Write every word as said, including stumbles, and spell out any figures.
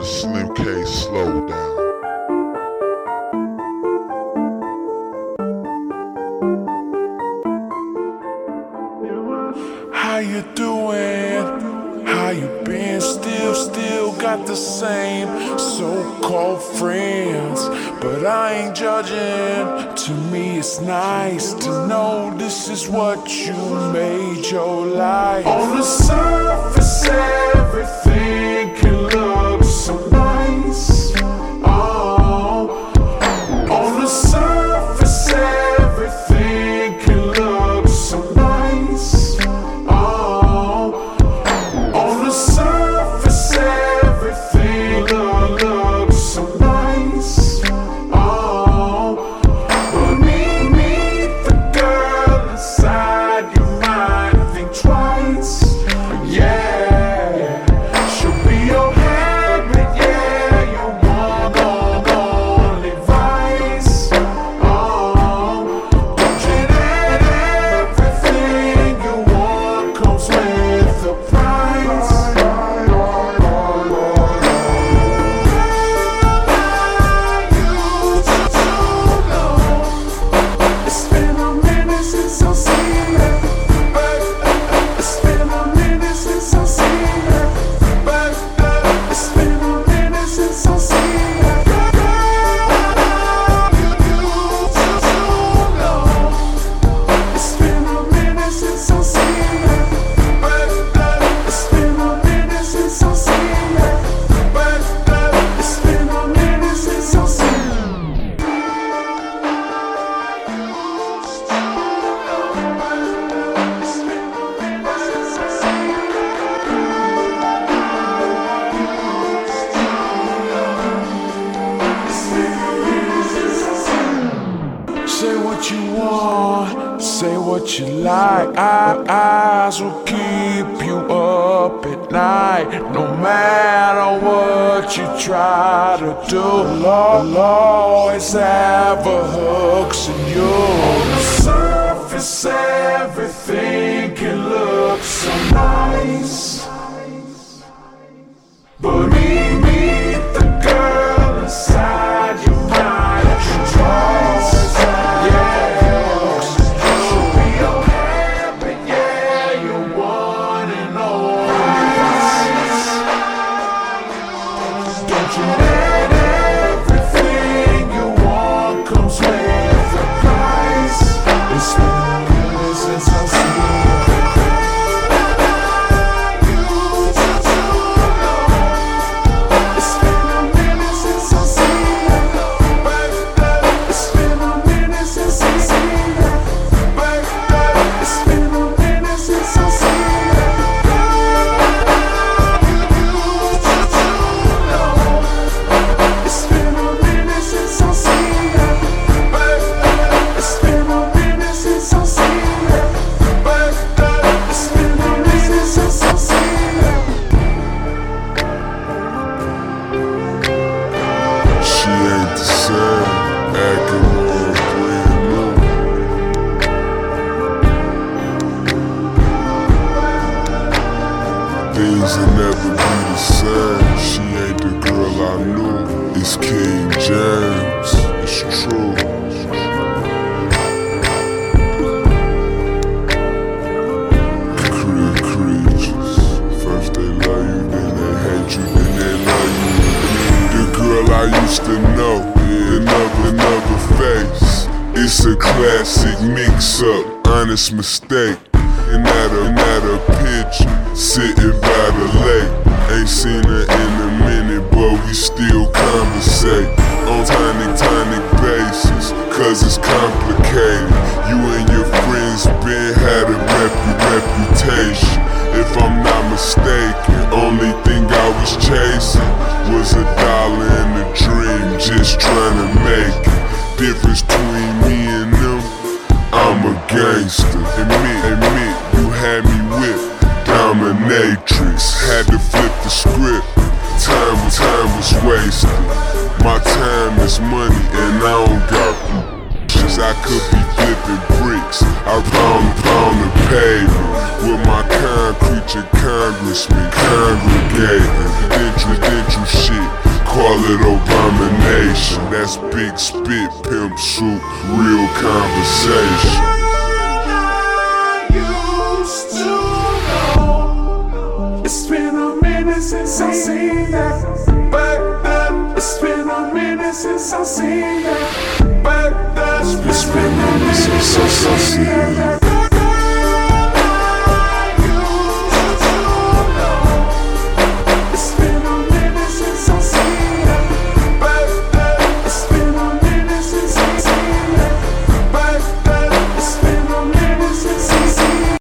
Slim K, slow down. How you doing? How you been? Still, still got the same so-called friends, but I ain't judging. To me it's nice to know this is what you made your life. On the surface everything can look so nice. Oh, on the surface everything can look so nice. Oh, on the surface everything look, look so nice. Oh, but meet, meet the girl inside your mind, think twice. Yeah, she'll be your habit, yeah, your one and only vice. Oh, don't you let everything you want comes with a price. It's been a minute since I've seen her. It's been a minute since I've seen her. It's been a minute since I've seen her. It's been a minute since I've seen her. It's been a minute since I've seen her. It's been a minute since I've seen her. Say what you want, say what you like. Our eyes will keep you up at night. No matter what you try to do, I'll always have a hooks in you. On the surface, everything can look so nice, but meet, meet the girl inside your mind. Think twice. Yeah, she'll be your habit, yeah, your one and only vice. Don't you let everything you want comes with a price. It's been a minute since I've seen you. It's been a minute since I've seen her. It's been a minute since I've seen her. It's been a minute since I've seen her. It's been a minute since I've seen her. It's been a minute since I've seen her. It's been a minute since I've seen her. She ain't the same, acting more brand new. Things will never be the same. She ain't the girl I knew. It's King James, it's true. Create creatures. First they love you, then they hate you, then they love you again. The girl I used to know, another, another face. It's a classic mix-up, honest mistake. And at a, and at a picture, sitting by the lake. Ain't seen her in a minute, but we still conversate on tiny, tiny basis, cause it's complicated. You and your friends been had a repu- reputation. If I'm not mistaken, only thing I was chasing was a dollar and a dream, just trying to make it. Difference between me and them, I'm a gangster. Admit, admit, you had me whipped, dominatrix. Had to flip the script, time, time was wasted. My time is money and I don't got just I could be flipping bricks. I pound, pound the pavement with my concrete and congressman congregating. Dentru, dentru shit. solid abomination. That's big spit, pimp soup, real conversation. Used to know. It's been a minute since I seen that back then. It's been a minute since I seen that back then. It's been a minute since I seen that.